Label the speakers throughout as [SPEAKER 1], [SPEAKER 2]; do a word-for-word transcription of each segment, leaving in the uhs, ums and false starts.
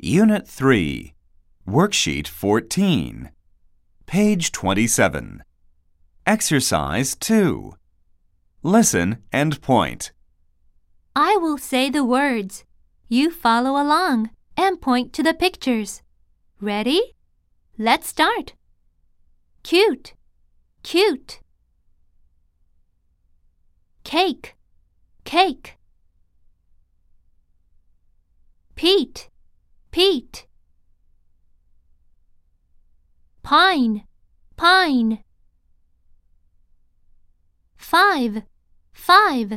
[SPEAKER 1] Unit three, Worksheet fourteen, page twenty-seven. Exercise two. Listen and point.
[SPEAKER 2] I will say the words. You follow along and point to the pictures. Ready? Let's start. Cute, cute. Cake, cake. Pete, Pete. Pine, pine. Five, five.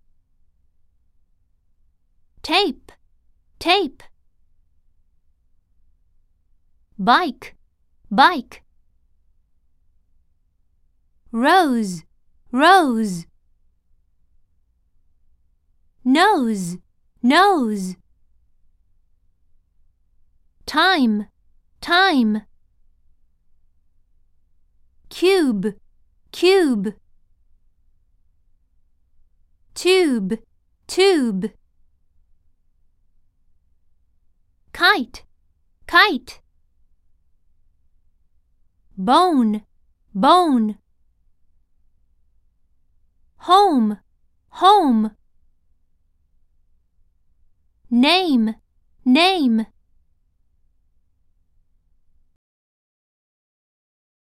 [SPEAKER 2] Tape, tape. Bike, bike. Rose, rose. Nose, nose. Time, time. Cube, cube. Tube, tube. Kite, kite. Bone, bone. Home, home. Name, name.